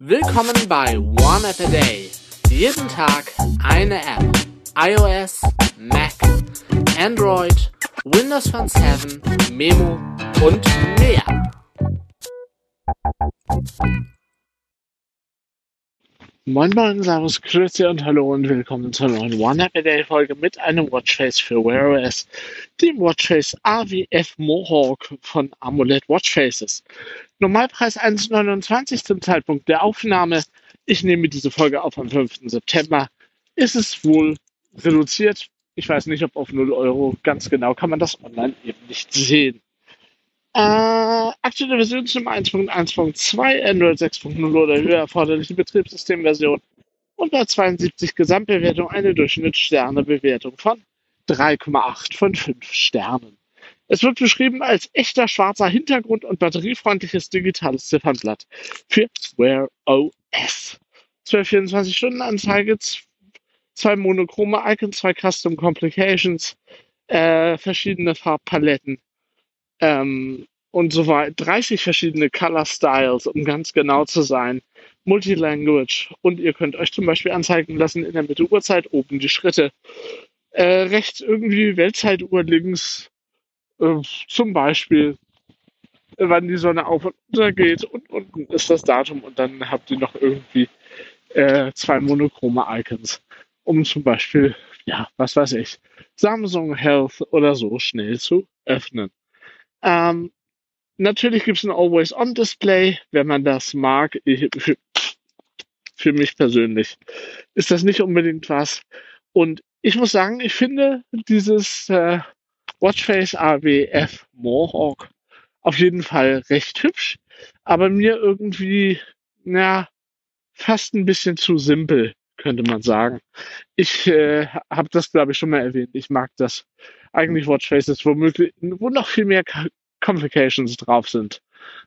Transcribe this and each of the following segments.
Willkommen bei One App a Day. Jeden Tag eine App. iOS, Mac, Android, Windows Phone 7, Memo und mehr. Moin Moin, Servus, Grüezi und Hallo und willkommen zur neuen One App a Day Folge mit einem Watchface für Wear OS, dem Watchface AWF Mohawk von Amulet Watchfaces. Normalpreis 1,29 zum Zeitpunkt der Aufnahme. Ich nehme diese Folge auf am 5. September. Ist es wohl reduziert? Ich weiß nicht, ob auf 0 Euro. Ganz genau kann man das online eben nicht sehen. Aktuelle Versionsnummer 1.1.2, Android 6.0 oder höher, erforderliche Betriebssystemversion und bei 72 Gesamtbewertung eine Durchschnittssternebewertung von 3,8 von 5 Sternen. Es wird beschrieben als echter schwarzer Hintergrund und batteriefreundliches digitales Ziffernblatt für Wear OS. 12-24-Stunden-Anzeige, 2 monochrome Icons, 2 Custom Complications, verschiedene Farbpaletten, und so weiter. 30 verschiedene Color Styles, um ganz genau zu sein. Multilanguage. Und ihr könnt euch zum Beispiel anzeigen lassen in der Mitte Uhrzeit, oben die Schritte. Rechts irgendwie Weltzeituhr, links zum Beispiel, wann die Sonne auf und unter geht. Und unten ist das Datum. Und dann habt ihr noch irgendwie 2 monochrome Icons, um zum Beispiel, ja, was weiß ich, Samsung Health oder so schnell zu öffnen. Natürlich gibt es ein Always-On-Display, wenn man das mag. Für mich persönlich ist das nicht unbedingt was. Und ich muss sagen, ich finde dieses Watchface AWF Mohawk auf jeden Fall recht hübsch, aber mir irgendwie, fast ein bisschen zu simpel, könnte man sagen. Ich habe das, glaube ich, schon mal erwähnt. Ich mag das eigentlich Watchfaces, wo noch viel mehr Complications drauf sind.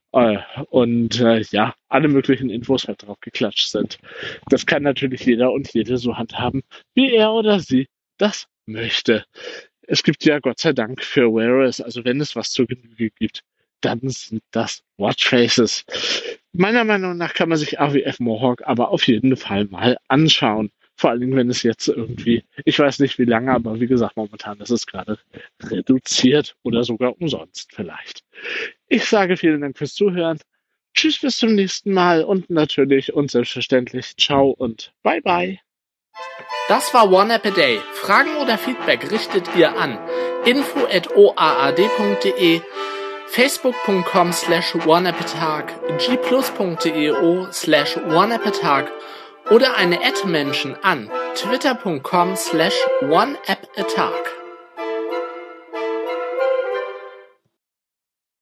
Und alle möglichen Infos halt drauf geklatscht sind. Das kann natürlich jeder und jede so handhaben, wie er oder sie das möchte. Es gibt ja Gott sei Dank für Wear OS, also wenn es was zur Genüge gibt, dann sind das Watchfaces. Meiner Meinung nach kann man sich AWF Mohawk aber auf jeden Fall mal anschauen. Vor allen Dingen, wenn es jetzt irgendwie, ich weiß nicht wie lange, aber wie gesagt, momentan ist es gerade reduziert oder sogar umsonst vielleicht. Ich sage vielen Dank fürs Zuhören. Tschüss, bis zum nächsten Mal und natürlich und selbstverständlich ciao und bye bye. Das war One App a Day. Fragen oder Feedback richtet ihr an info@oaad.de, facebook.com/oneappatag, gplus.io/oneappatag oder eine @Menschen an twitter.com/oneappatag.